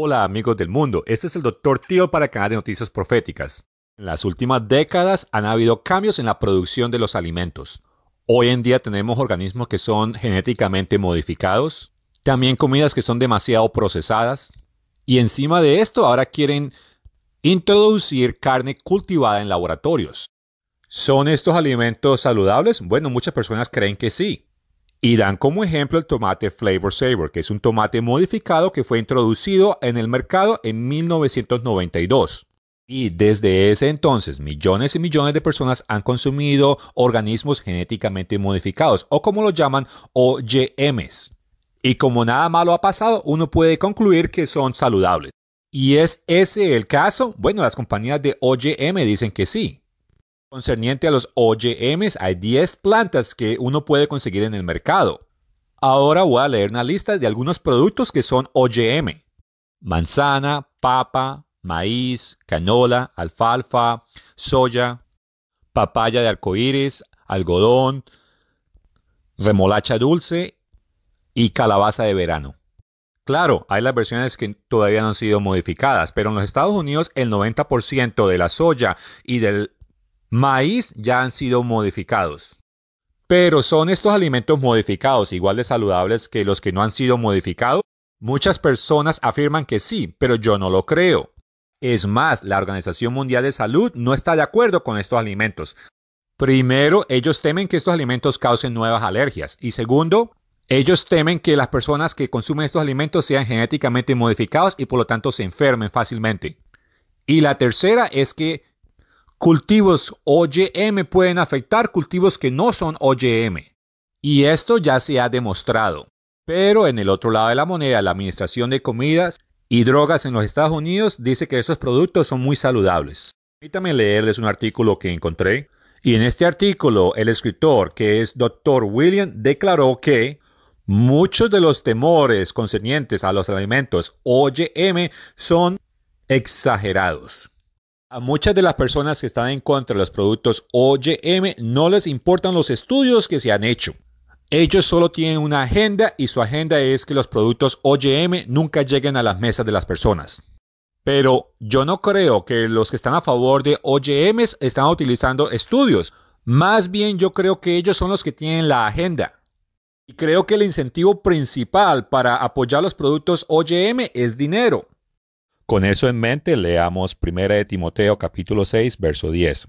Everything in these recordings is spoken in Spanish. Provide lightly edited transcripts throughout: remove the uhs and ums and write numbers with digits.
Hola amigos del mundo, este es el Dr. Tío para el canal de Noticias Proféticas. En las últimas décadas han habido cambios en la producción de los alimentos. Hoy en día tenemos organismos que son genéticamente modificados, también comidas que son demasiado procesadas, y encima de esto ahora quieren introducir carne cultivada en laboratorios. ¿Son estos alimentos saludables? Bueno, muchas personas creen que sí. Y dan como ejemplo el tomate Flavor Saver, que es un tomate modificado que fue introducido en el mercado en 1992. Y desde ese entonces, millones y millones de personas han consumido organismos genéticamente modificados, o como lo llaman, OGMs. Y como nada malo ha pasado, uno puede concluir que son saludables. ¿Y es ese el caso? Bueno, las compañías de OGM dicen que sí. Concerniente a los OGMs, hay 10 plantas que uno puede conseguir en el mercado. Ahora voy a leer una lista de algunos productos que son OGM. Manzana, papa, maíz, canola, alfalfa, soya, papaya de arcoíris, algodón, remolacha dulce y calabaza de verano. Claro, hay las versiones que todavía no han sido modificadas, pero en los Estados Unidos el 90% de la soya y del maíz ya han sido modificados. Pero ¿son estos alimentos modificados igual de saludables que los que no han sido modificados? Muchas personas afirman que sí, pero yo no lo creo. Es más, la Organización Mundial de Salud no está de acuerdo con estos alimentos. Primero, ellos temen que estos alimentos causen nuevas alergias. Y segundo, ellos temen que las personas que consumen estos alimentos sean genéticamente modificados y por lo tanto se enfermen fácilmente. Y la tercera es que cultivos OGM pueden afectar cultivos que no son OGM. Y esto ya se ha demostrado. Pero en el otro lado de la moneda, la Administración de Comidas y Drogas en los Estados Unidos dice que esos productos son muy saludables. Permítanme leerles un artículo que encontré. Y en este artículo, el escritor, que es Dr. William, declaró que muchos de los temores concernientes a los alimentos OGM son exagerados. A muchas de las personas que están en contra de los productos OGM no les importan los estudios que se han hecho. Ellos solo tienen una agenda y su agenda es que los productos OGM nunca lleguen a las mesas de las personas. Pero yo no creo que los que están a favor de OGMs están utilizando estudios. Más bien yo creo que ellos son los que tienen la agenda. Y creo que el incentivo principal para apoyar los productos OGM es dinero. Con eso en mente, leamos 1 de Timoteo capítulo 6, verso 10.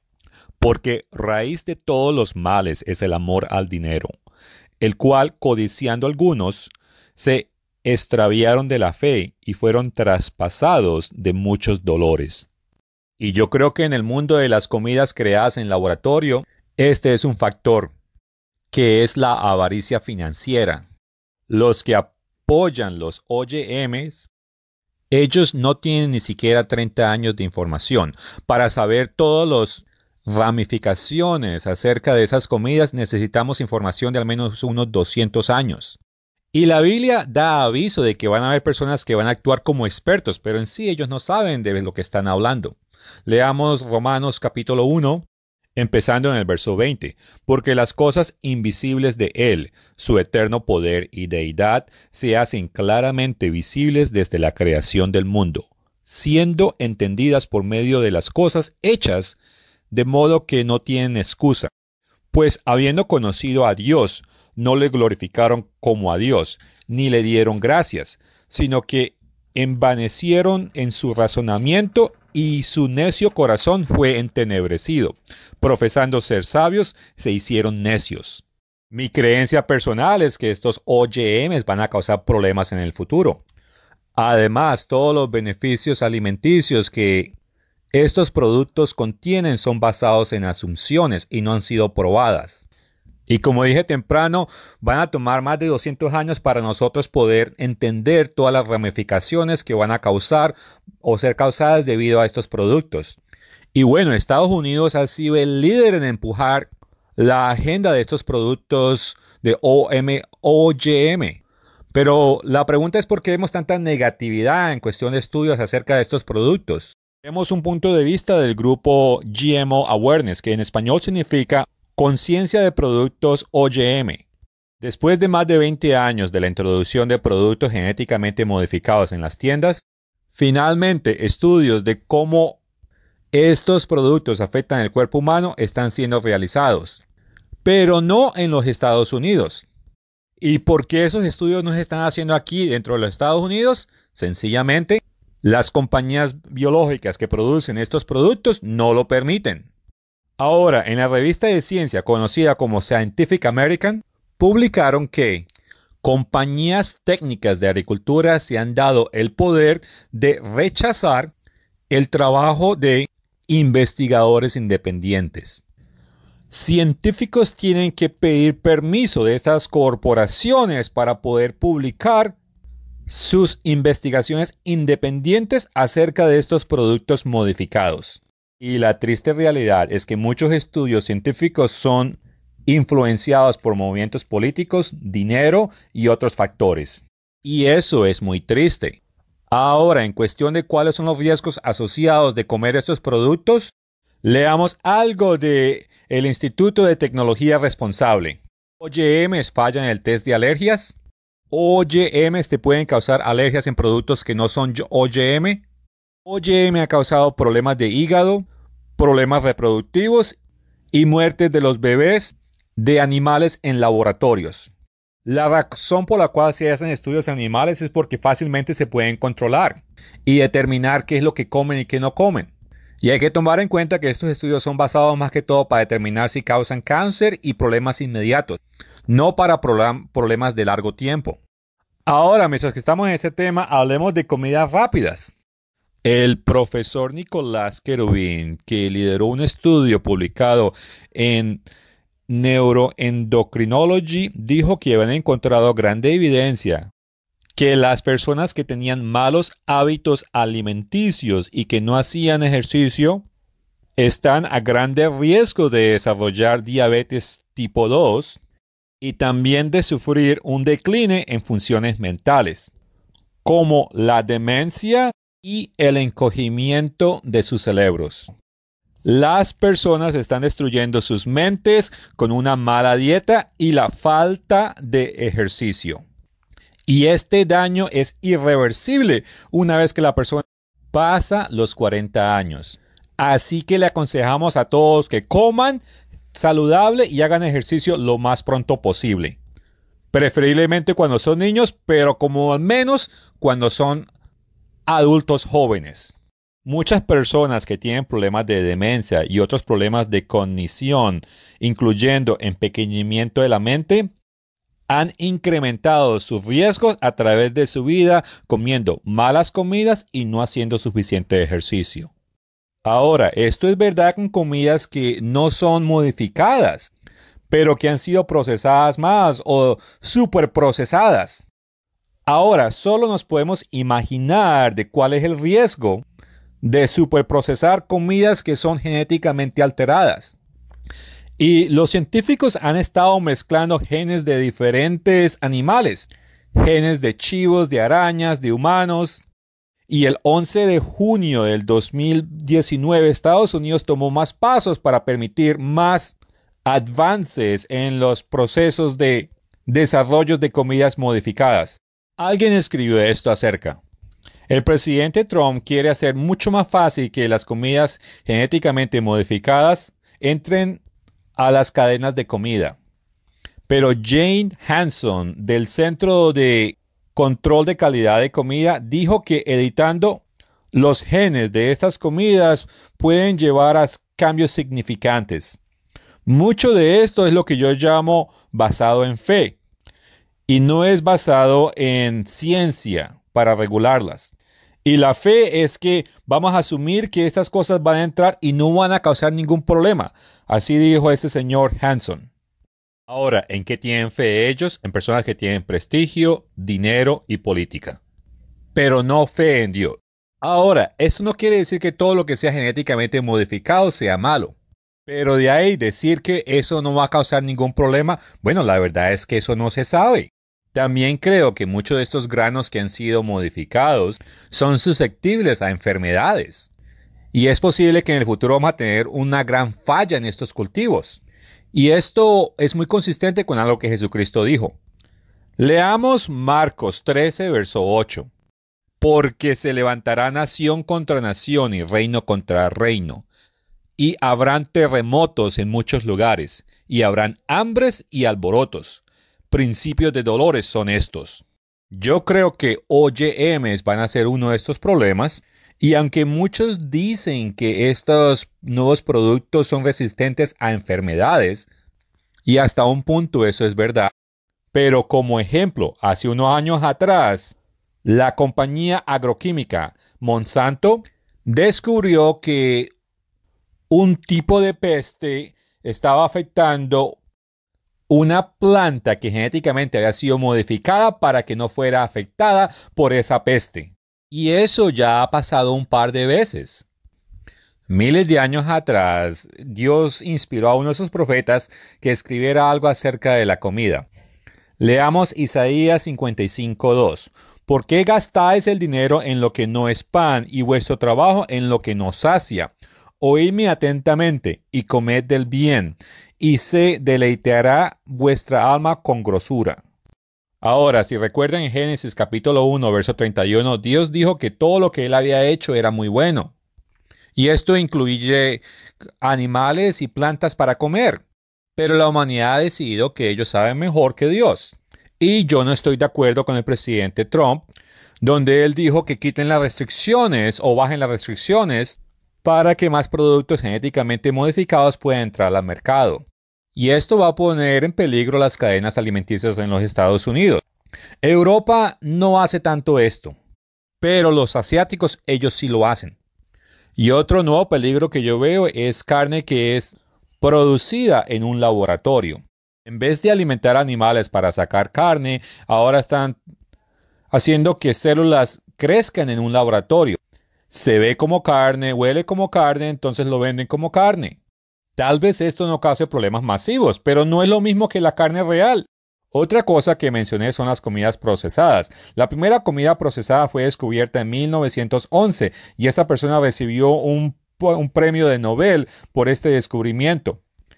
Porque raíz de todos los males es el amor al dinero, el cual, codiciando algunos, se extraviaron de la fe y fueron traspasados de muchos dolores. Y yo creo que en el mundo de las comidas creadas en laboratorio, este es un factor, que es la avaricia financiera. Los que apoyan los OGMs, ellos no tienen ni siquiera 30 años de información. Para saber todas las ramificaciones acerca de esas comidas necesitamos información de al menos unos 200 años. Y la Biblia da aviso de que van a haber personas que van a actuar como expertos, pero en sí ellos no saben de lo que están hablando. Leamos Romanos capítulo 1, empezando en el verso 20. Porque las cosas invisibles de Él, su eterno poder y deidad, se hacen claramente visibles desde la creación del mundo, siendo entendidas por medio de las cosas hechas, de modo que no tienen excusa. Pues habiendo conocido a Dios, no le glorificaron como a Dios, ni le dieron gracias, sino que envanecieron en su razonamiento y su necio corazón fue entenebrecido. Profesando ser sabios, se hicieron necios. Mi creencia personal es que estos OGMs van a causar problemas en el futuro. Además, todos los beneficios alimenticios que estos productos contienen son basados en asunciones y no han sido probadas. Y como dije temprano, van a tomar más de 200 años para nosotros poder entender todas las ramificaciones que van a causar o ser causadas debido a estos productos. Y bueno, Estados Unidos ha sido el líder en empujar la agenda de estos productos de OGM. Pero la pregunta es por qué vemos tanta negatividad en cuestión de estudios acerca de estos productos. Tenemos un punto de vista del grupo GMO Awareness, que en español significa Conciencia de Productos OGM. Después de más de 20 años de la introducción de productos genéticamente modificados en las tiendas, finalmente estudios de cómo estos productos afectan el cuerpo humano están siendo realizados, pero no en los Estados Unidos. ¿Y por qué esos estudios no se están haciendo aquí dentro de los Estados Unidos? Sencillamente, las compañías biológicas que producen estos productos no lo permiten. Ahora, en la revista de ciencia conocida como Scientific American, publicaron que compañías técnicas de agricultura se han dado el poder de rechazar el trabajo de investigadores independientes. Científicos tienen que pedir permiso de estas corporaciones para poder publicar sus investigaciones independientes acerca de estos productos modificados. Y la triste realidad es que muchos estudios científicos son influenciados por movimientos políticos, dinero y otros factores. Y eso es muy triste. Ahora, en cuestión de cuáles son los riesgos asociados de comer estos productos, leamos algo de el Instituto de Tecnología Responsable. OGMs fallan en el test de alergias. OGMs te pueden causar alergias en productos que no son OGM. OGM ha causado problemas de hígado, problemas reproductivos y muertes de los bebés de animales en laboratorios. La razón por la cual se hacen estudios en animales es porque fácilmente se pueden controlar y determinar qué es lo que comen y qué no comen. Y hay que tomar en cuenta que estos estudios son basados más que todo para determinar si causan cáncer y problemas inmediatos, no para problemas de largo tiempo. Ahora, mientras que estamos en ese tema, hablemos de comidas rápidas. El profesor Nicolás Querubín, que lideró un estudio publicado en Neuroendocrinology, dijo que habían encontrado grande evidencia que las personas que tenían malos hábitos alimenticios y que no hacían ejercicio están a grande riesgo de desarrollar diabetes tipo 2 y también de sufrir un decline en funciones mentales, como la demencia y el encogimiento de sus cerebros. Las personas están destruyendo sus mentes con una mala dieta y la falta de ejercicio. Y este daño es irreversible una vez que la persona pasa los 40 años. Así que le aconsejamos a todos que coman saludable y hagan ejercicio lo más pronto posible. Preferiblemente cuando son niños, pero como al menos cuando son adultos jóvenes. Muchas personas que tienen problemas de demencia y otros problemas de cognición, incluyendo empequeñimiento de la mente, han incrementado sus riesgos a través de su vida comiendo malas comidas y no haciendo suficiente ejercicio. Ahora, esto es verdad con comidas que no son modificadas, pero que han sido procesadas más o superprocesadas. Ahora, solo nos podemos imaginar de cuál es el riesgo de superprocesar comidas que son genéticamente alteradas. Y los científicos han estado mezclando genes de diferentes animales, genes de chivos, de arañas, de humanos. Y el 11 de junio del 2019, Estados Unidos tomó más pasos para permitir más avances en los procesos de desarrollo de comidas modificadas. Alguien escribió esto acerca. El presidente Trump quiere hacer mucho más fácil que las comidas genéticamente modificadas entren a las cadenas de comida. Pero Jane Hanson, del Centro de Control de Calidad de Comida, dijo que editando los genes de estas comidas pueden llevar a cambios significantes. Mucho de esto es lo que yo llamo basado en fe y no es basado en ciencia para regularlas. Y la fe es que vamos a asumir que estas cosas van a entrar y no van a causar ningún problema. Así dijo ese señor Hanson. Ahora, ¿en qué tienen fe ellos? En personas que tienen prestigio, dinero y política. Pero no fe en Dios. Ahora, eso no quiere decir que todo lo que sea genéticamente modificado sea malo. Pero de ahí decir que eso no va a causar ningún problema, bueno, la verdad es que eso no se sabe. También creo que muchos de estos granos que han sido modificados son susceptibles a enfermedades. Y es posible que en el futuro vamos a tener una gran falla en estos cultivos. Y esto es muy consistente con algo que Jesucristo dijo. Leamos Marcos 13, verso 8. Porque se levantará nación contra nación y reino contra reino. Y habrán terremotos en muchos lugares, y habrán hambres y alborotos. Principios de dolores son estos. Yo creo que OGMs van a ser uno de estos problemas, y aunque muchos dicen que estos nuevos productos son resistentes a enfermedades, y hasta un punto eso es verdad, pero como ejemplo, hace unos años atrás, la compañía agroquímica Monsanto descubrió que un tipo de peste estaba afectando una planta que genéticamente había sido modificada para que no fuera afectada por esa peste. Y eso ya ha pasado un par de veces. Miles de años atrás, Dios inspiró a uno de sus profetas que escribiera algo acerca de la comida. Leamos Isaías 55:2. ¿Por qué gastáis el dinero en lo que no es pan y vuestro trabajo en lo que no sacia? Oídme atentamente y comed del bien, y se deleitará vuestra alma con grosura. Ahora, si recuerdan en Génesis capítulo 1, verso 31, Dios dijo que todo lo que él había hecho era muy bueno. Y esto incluye animales y plantas para comer. Pero la humanidad ha decidido que ellos saben mejor que Dios. Y yo no estoy de acuerdo con el presidente Trump, donde él dijo que quiten las restricciones o bajen las restricciones para que más productos genéticamente modificados puedan entrar al mercado. Y esto va a poner en peligro las cadenas alimenticias en los Estados Unidos. Europa no hace tanto esto, pero los asiáticos ellos sí lo hacen. Y otro nuevo peligro que yo veo es carne que es producida en un laboratorio. En vez de alimentar animales para sacar carne, ahora están haciendo que células crezcan en un laboratorio. Se ve como carne, huele como carne, entonces lo venden como carne. Tal vez esto no cause problemas masivos, pero no es lo mismo que la carne real. Otra cosa que mencioné son las comidas procesadas. La primera comida procesada fue descubierta en 1911 y esa persona recibió un premio de Nobel por este descubrimiento.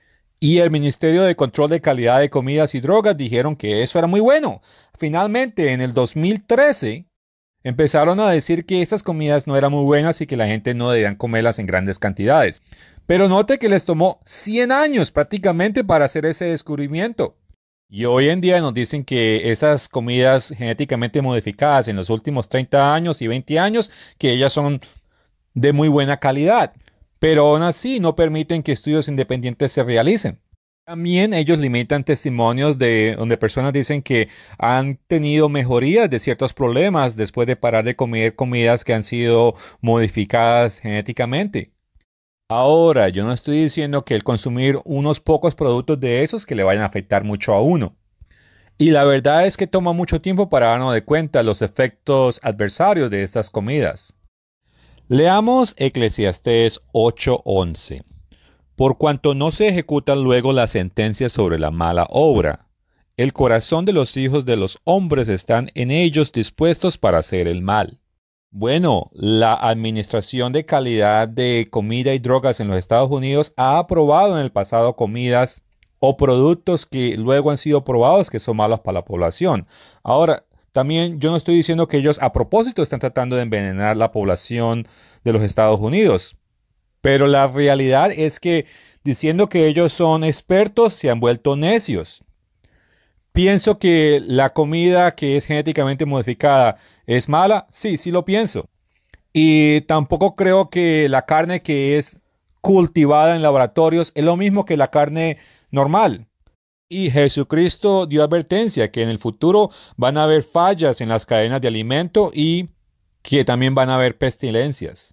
Y el Ministerio de Control de Calidad de Comidas y Drogas dijeron que eso era muy bueno. Finalmente, en el 2013, empezaron a decir que esas comidas no eran muy buenas y que la gente no debían comerlas en grandes cantidades. Pero note que les tomó 100 años prácticamente para hacer ese descubrimiento. Y hoy en día nos dicen que esas comidas genéticamente modificadas en los últimos 30 años y 20 años, que ellas son de muy buena calidad. Pero aún así no permiten que estudios independientes se realicen. También ellos limitan testimonios de donde personas dicen que han tenido mejorías de ciertos problemas después de parar de comer comidas que han sido modificadas genéticamente. Ahora, yo no estoy diciendo que el consumir unos pocos productos de esos que le vayan a afectar mucho a uno. Y la verdad es que toma mucho tiempo para darnos de cuenta los efectos adversarios de estas comidas. Leamos Eclesiastés 8:11. Por cuanto no se ejecutan luego las sentencias sobre la mala obra, el corazón de los hijos de los hombres están en ellos dispuestos para hacer el mal. Bueno, la Administración de Calidad de Comida y Drogas en los Estados Unidos ha aprobado en el pasado comidas o productos que luego han sido probados que son malos para la población. Ahora, también yo no estoy diciendo que ellos a propósito están tratando de envenenar la población de los Estados Unidos. Pero la realidad es que diciendo que ellos son expertos se han vuelto necios. ¿Pienso que la comida que es genéticamente modificada es mala? Sí, sí lo pienso. Y tampoco creo que la carne que es cultivada en laboratorios es lo mismo que la carne normal. Y Jesucristo dio advertencia que en el futuro van a haber fallas en las cadenas de alimento y que también van a haber pestilencias.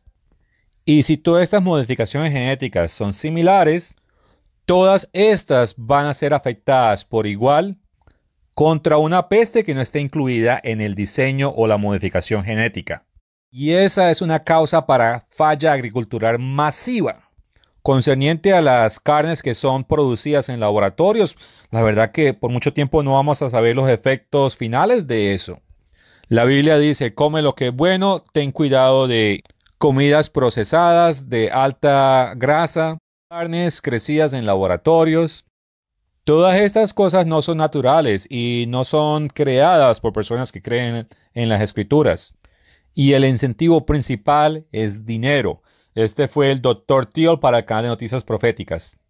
Y si todas estas modificaciones genéticas son similares, todas estas van a ser afectadas por igual contra una peste que no esté incluida en el diseño o la modificación genética. Y esa es una causa para falla agricultural masiva. Concerniente a las carnes que son producidas en laboratorios, la verdad que por mucho tiempo no vamos a saber los efectos finales de eso. La Biblia dice, come lo que es bueno, ten cuidado de comidas procesadas de alta grasa, carnes crecidas en laboratorios. Todas estas cosas no son naturales y no son creadas por personas que creen en las escrituras. Y el incentivo principal es dinero. Este fue el Dr. Teal para Cadena de Noticias Proféticas.